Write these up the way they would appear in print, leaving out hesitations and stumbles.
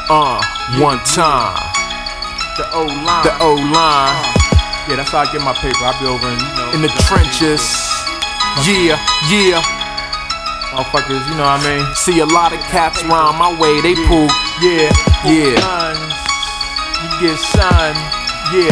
One time. The O-line. The O-line. Yeah, that's how I get my paper. I be over in the trenches. Yeah, yeah. Motherfuckers, you know what I mean? See a lot of cats round my way, they poop. Yeah, yeah. Guns. You get sun. Yeah.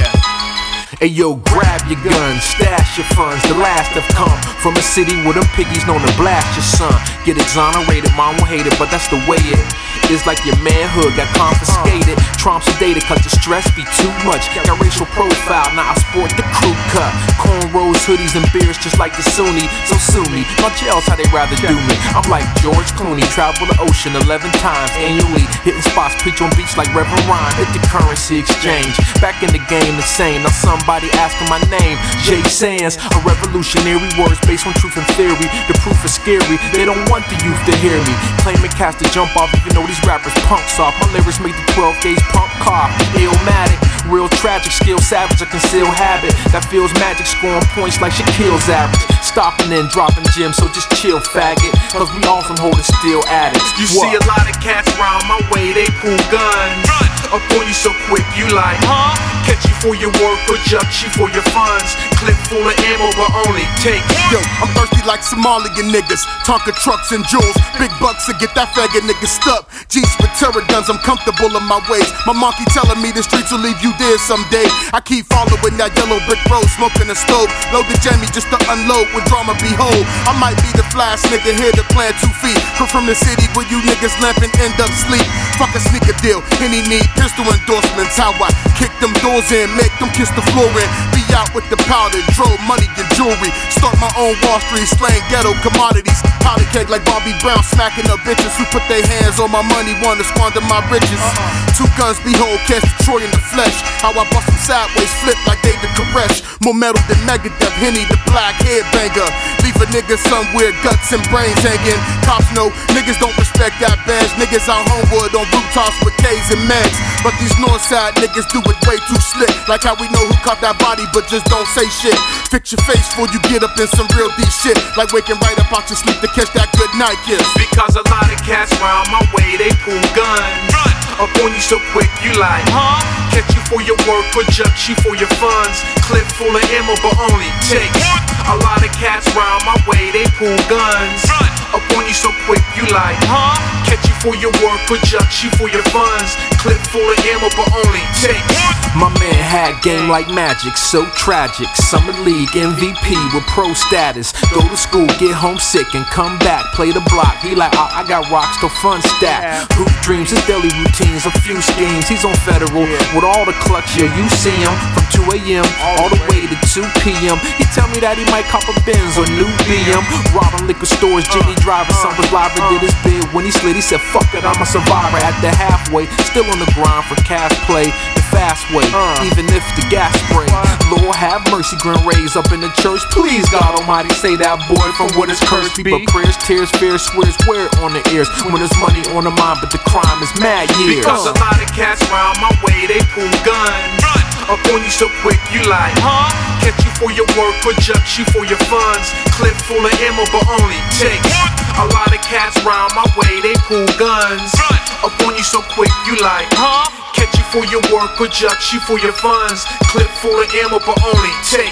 Hey yo, grab your guns, stash your funds. The last have come from a city where them piggies known to blast your son. Get exonerated, mom will hate it, but that's the way it is. Like your manhood got confiscated. Trump sedated cause the stress be too much. Got racial profile, now I sport the crew cut. Cornrows, hoodies, and beards just like the Sunni. So sue me, my jails how they rather do me. I'm like George Clooney, travel the ocean 11 times annually. Hitting spots, preach on beats like Reverend Rhyme. Hit the currency exchange, back in the game the same. Now somebody asking my name, Jay Sands. A revolutionary words based on truth and theory. The proof is scary, they don't want the youth to hear me. Claiming cats to jump off even though these rappers punk soft. My lyrics make the 12 gauge pump car Illmatic, real tragic, skill savage, a concealed habit that feels magic, scoring points like Shaquille's average. Stopping and dropping gems, so just chill, faggot, cause we all from holding steel addicts. You see a lot of cats round my way, they pull guns up on you so quick, you like, huh? Catch you for your work or judge you for your funds. Clip full of ammo, but only take. Yo, I'm thirsty like Somalian niggas. Tonka trucks and jewels, big bucks to get that faggot nigga stuck. Jeeps with terror guns, I'm comfortable in my ways. My monkey telling me the streets will leave you dead someday. I keep following that yellow brick road, smoking a stove. Load the jammy just to unload when drama behold. I might be the flash nigga here to plant 2 feet. Come from the city where you niggas lamp and end up sleep. Fuck a sneaker deal, any need pistol endorsements. How I kick them doors in, make them kiss the floor in. Be out with the powder, drove money and jewelry. Start my own Wall Street, slang ghetto commodities. Powder keg like Bobby Brown, smacking up bitches who put their hands on my money, wanna squander my riches. 2 guns, behold, catch Troy in the flesh. How I bust them sideways, flip like David Koresh. More metal than Megadeth, Henny the black headbanger. Leave a nigga somewhere, guts and brains hanging. Cops know niggas don't respect that badge. Niggas out Homewood on rooftops with K's and Mags. But these Northside niggas do it way too slick. Like how we know who caught that body but just don't say shit. Fix your face before you get up in some real deep shit. Like waking right up out your sleep to catch that good night kiss. Because a lot of cats round my way, they pull guns up on you so quick, you like, huh? Catch you for your work or judge you for your funds. Clip full of ammo but only take. A lot of cats round my way, they pull guns up on you so quick, you like, huh? Catch you for your work or judge you for your funds. Clip full of ammo but only take. My man had game like Magic, so tragic. Summer League MVP with pro status. Go to school, get homesick and come back. Play the block, he like, I got rocks to fun stack. Hoop dreams, his daily routines, a few schemes. He's on federal with all the clutch, yeah, you see him. From 2 a.m. all the way to 2 p.m. He tell me that he might cop a Benz or new BM. Robbing liquor stores, Jimmy driving, son was live and did his bid. When he slid, he said, fuck it, I'm a survivor. At the halfway, still on the grind for cash play. The fast way, even if the gas spray. Lord have mercy, grin raise up in the church. Please, God Almighty, say that boy from what his curse be. But prayers, tears, fears, swears, wear it on the ears. When there's money on the mind, but the crime is mad years. Because a lot of cats round my way, they pull guns up on you so quick, you like, huh? Catch you for your work or judge you for your funds. Clip full of ammo but only take. A lot of cats round my way, they pull guns up on you so quick, you like, huh? Catch you for your work or judge you for your funds. Clip full of ammo but only take.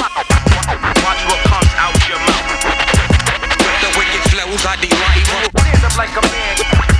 Watch what comes out your mouth. The wicked flows I delight. Stand up like a man.